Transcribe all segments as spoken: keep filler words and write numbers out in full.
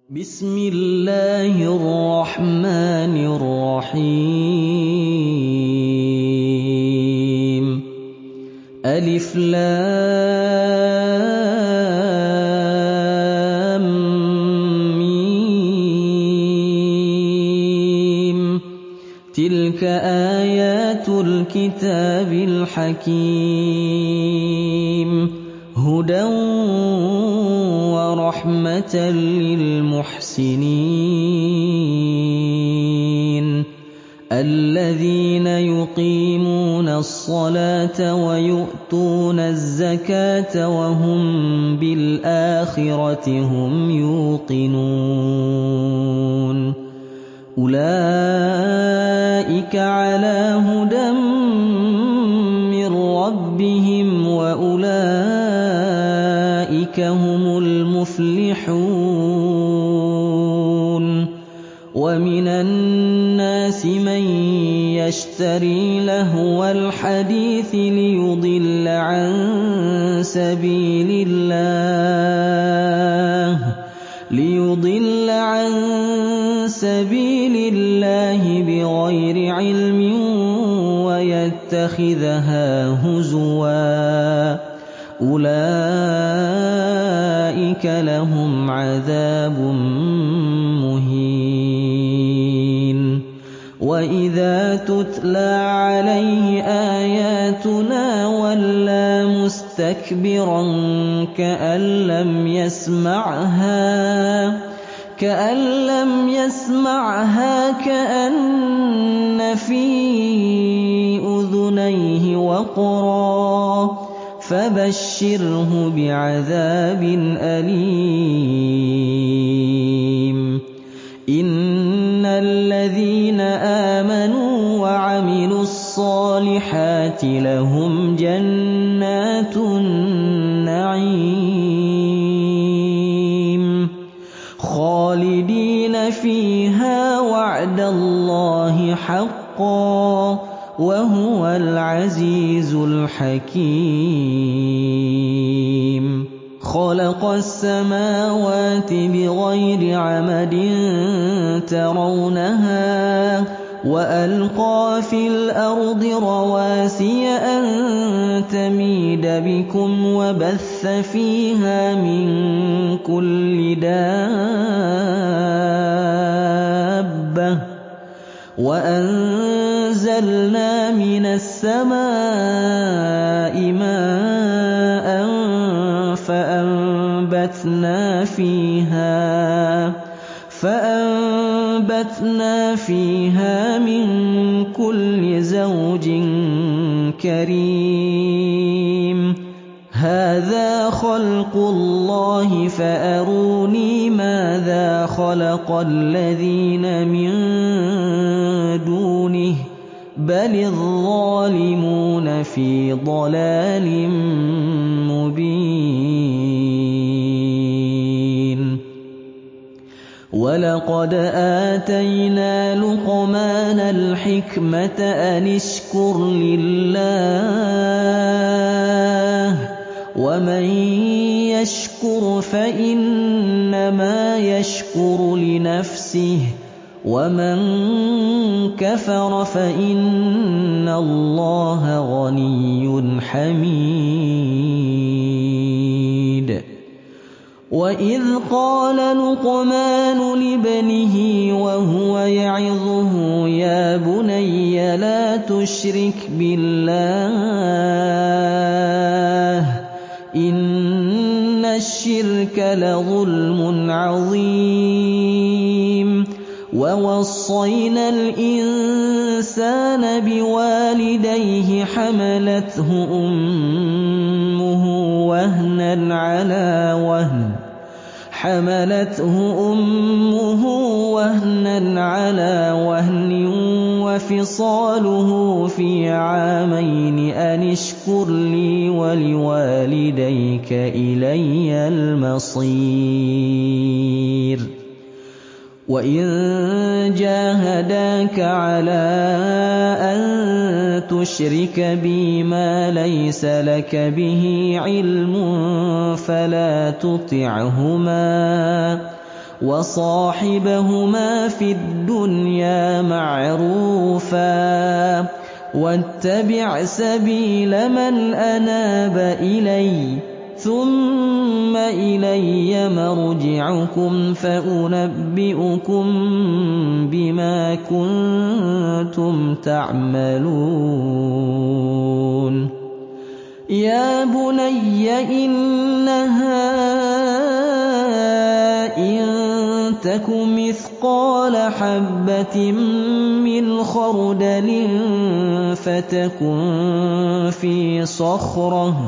بسم الله الرحمن الرحيم ألف لام ميم تلك آيات الكتاب الحكيم هدى ورحمة للمحسنين الذين يقيمون الصلاة ويؤتون الزكاة وهم بالآخرة هم يوقنون أولئك على هدى من ربهم وأولئك هم المفلحون ومن الناس من يشتري لهو الحديث ليضل عن سبيل الله ليضل عن سبيل الله بغير علم ويتخذها هزوا أولئك لهم عذاب مهين وإذا تتلى عليه آياتنا ولى مستكبرا كأن لم يسمعها كأن لم يسمعها كأن في أذنيه وقرا فبشره بعذاب أليم إن الذين آمنوا وعملوا الصالحات لهم جنات النعيم خالدين فيها وعد الله حقا وهو العزيز الحكيم خلق السماوات بغير عمد ترونها وألقى في الأرض رواسي أن تميد بكم وبث فيها من كل دابة وأنزلنا من السماء ماء فأنبتنا فيها فأنبتنا فيها من كل زوج كريم هذا خلق الله فأروني ماذا خلق الذين من دونه بل الظالمون في ضلال مبين ولقد آتينا لقمان الحكمة أن اشكر لله ومن يشكر فإنما يشكر لنفسه ومن كفر فإن الله غني حميد وإذ قال لقمان لابنه وهو يعظه يا بني لا تشرك بالله إن الشرك لظلم عظيم ووصينا الإنسان بوالديه حملته أمه وهنا على وهن حملته أمه وهنا على وهن وفصاله في عامين أن اشكر لي ولوالديك إلي المصير وإن جاهداك على أن تشرك بي ما ليس لك به علم فلا تطعهما وصاحبهما في الدنيا معروفا واتبع سبيل من أناب إلي ثم إلي مرجعكم فأنبئكم بما كنتم تعملون يا بني إنها إن تك مثقال حبة من خردل فتكن في صخرة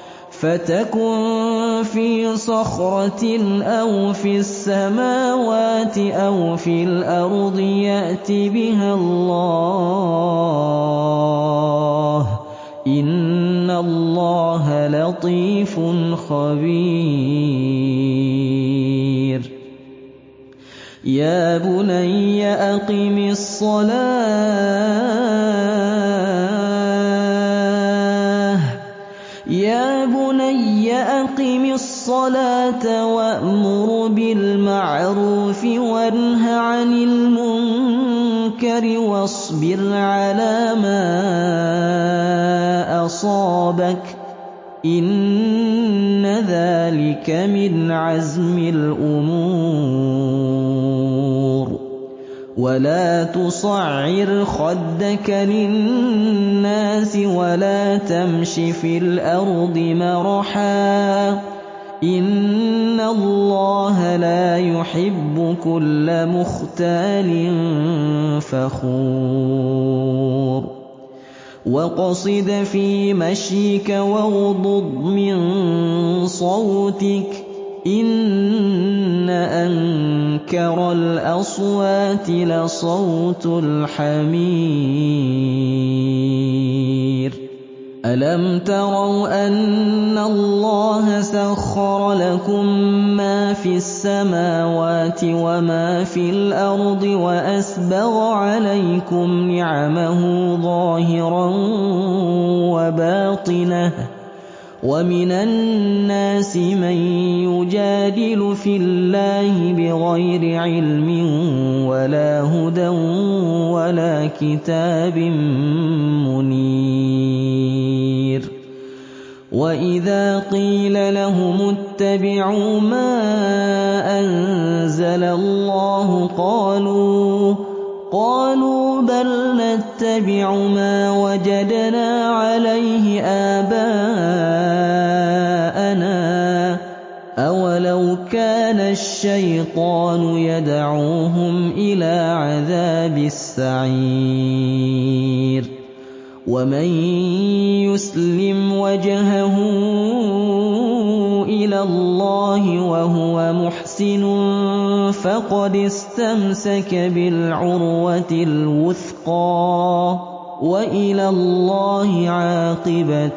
فتكن في صخرة أو في السماوات أو في الأرض يأت بها الله إن الله لطيف خبير يا بني أقم الصلاة يا بني أقم الصلاة وأمر بالمعروف وانه عن المنكر واصبر على ما أصابك إن ذلك من عزم الأمور ولا تصعر خدك للناس ولا تمش في الأرض مرحا إن الله لا يحب كل مختال فخور وقصد في مشيك واغضض من صوتك إن أنكر الأصوات لصوت الحمير ألم تروا أن الله سخر لكم ما في السماوات وما في الأرض وأسبغ عليكم نعمه ظاهرا وباطنة ومن الناس من يجادل في الله بغير علم ولا هدى ولا كتاب منير وإذا قيل لهم اتبعوا ما أنزل الله قالوا قالوا بل نتبع ما وجدنا عليه آباءنا أولو كان الشيطان يدعوهم إلى عذاب السعير ومن يسلم وجهه إلى الله وهو محسن فقد استمسك بالعروة الوثقى وإلى الله عاقبة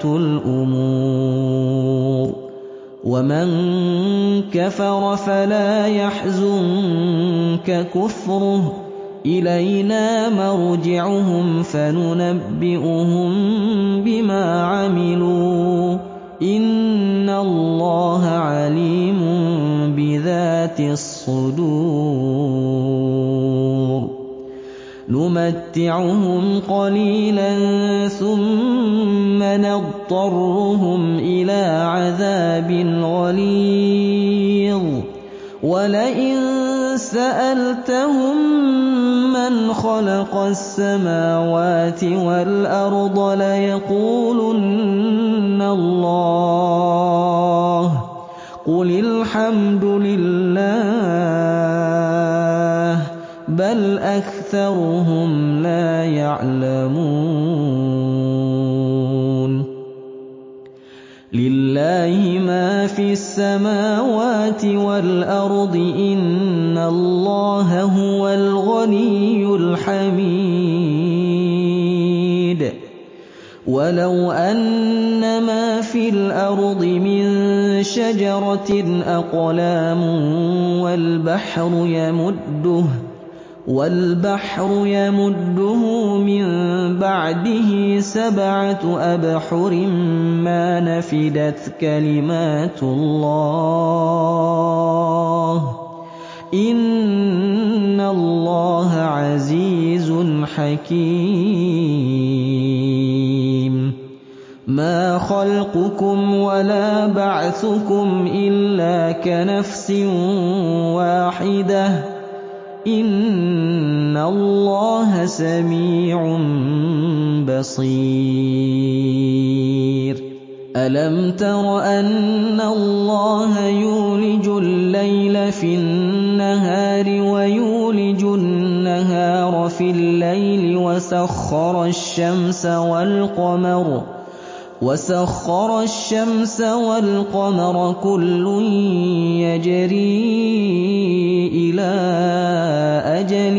الأمور ومن كفر فلا يحزنك كفره إلينا مرجعهم فننبئهم بما عملوا إن الله عليم بذات الصدور نمتعهم قليلا ثم نضطرهم إلى عذاب غليظ ولئن سألتهم من خلق السماوات والأرض ليقولن الله قل الحمد لله بل أكثرهم لا يعلمون لله ما في السماوات والأرض إن الله هو الغني الحميد ولو أن ما في الأرض من شجرة أقلام والبحر يمده والبحر يمده من بعده سبعة أبحر ما نفدت كلمات الله إِنَّ اللَّهَ عَزِيزٌ حَكِيمٌ مَا خَلْقُكُمْ وَلَا بَعْثُكُمْ إِلَّا كَنَفْسٍ وَاحِدَةٍ ۗ إِنَّ اللَّهَ سَمِيعٌ بَصِيرٌ أَلَمْ تَرَ أَنَّ اللَّهَ يُولِجُ اللَّيْلَ فِي النَّهَارِ وَيُولِجُ النَّهَارَ فِي اللَّيْلِ وَسَخَّرَ الشَّمْسَ وَالْقَمَرَ وَسَخَّرَ الشَّمْسَ وَالْقَمَرَ كُلٌّ يَجْرِي إِلَىٰ أَجَلٍ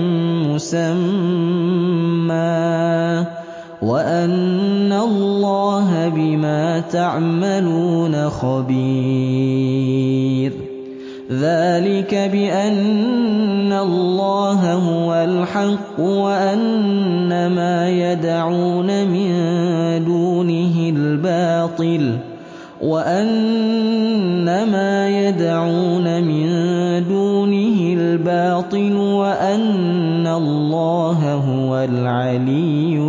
مُّسَمًّى وَأَنَّ اللَّهَ بِمَا تَعْمَلُونَ خَبِيرٌ ذَٰلِكَ بِأَنَّ اللَّهَ هُوَ الْحَقُّ وَأَنَّ مَا يَدْعُونَ مِن دُونِهِ الْبَاطِلُ وَأَنَّ مَا يَدْعُونَ مِن دُونِهِ الْبَاطِلُ وَأَنَّ اللَّهَ هُوَ الْعَلِيُّ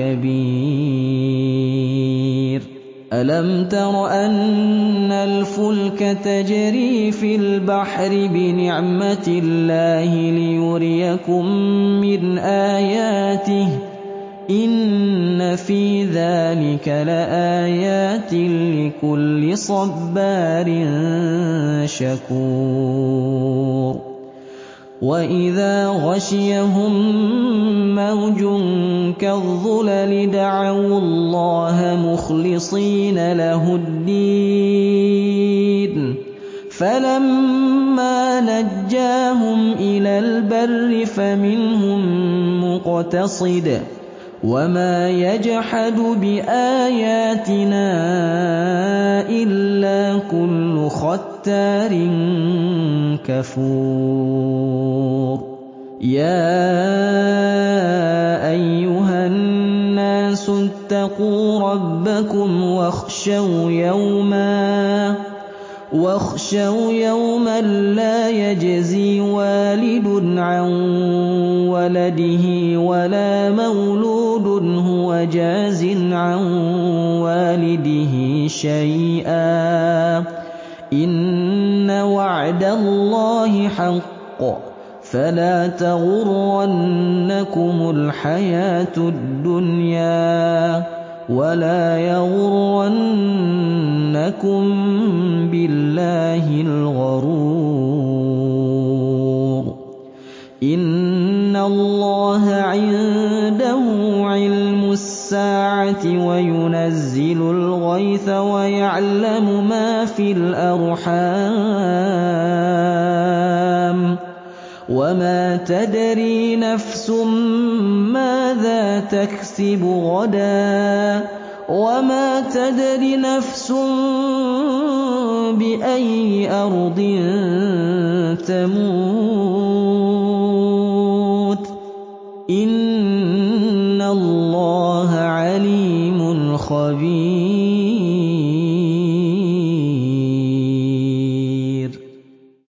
الْكَبِيرُ أَلَمْ تَرَ أَنَّ الْفُلْكَ تَجْرِي فِي الْبَحْرِ بِنِعْمَتِ اللَّهِ لِيُرِيَكُم مِّنْ آيَاتِهِ ۚ إِنَّ فِي ذَٰلِكَ لَآيَاتٍ لِّكُلِّ صَبَّارٍ شَكُورٍ وَإِذَا غَشِيَهُم مَّوْجٌ كَالظُّلَلِ دَعَوُا اللَّهَ مُخْلِصِينَ لَهُ الدِّينَ فَلَمَّا نَجَّاهُمْ إِلَى الْبَرِّ فَمِنْهُم مُّقْتَصِدٌ ۚ وَمَا يَجْحَدُ بِآيَاتِنَا إِلَّا كُلُّ خَتَّارٍ كَفُورٍ يَا أَيُّهَا النَّاسُ اتَّقُوا رَبَّكُمْ وَاخْشَوْا يَوْمًا وَاخْشَوْا يَوْمًا لَّا يَجْزِي وَالِدٌ عَن وَلَدِهِ وَلَا مَوْلُودٌ هُوَ جَازٍ عَن وَالِدِهِ شَيْئًا ۚ إِنَّ وَعْدَ اللَّهِ حَقٌّ ۖ فَلَا تَغُرَّنَّكُمُ الْحَيَاةُ الدُّنْيَا وَلَا يَغُرَّنَّكُم بِاللَّهِ الْغَرُورُ إِنَّ اللَّهَ عِندَهُ عِلْمُ السَّاعَةِ وَيُنَزِّلُ الْغَيْثَ وَيَعْلَمُ مَا فِي الْأَرْحَامِ ۖ وَمَا تَدْرِي نَفْسٌ مَّاذَا تَكْسِبُ غَدًا ۖ وَمَا تَدْرِي نَفْسٌ بِأَيِّ أَرْضٍ تَمُوتُ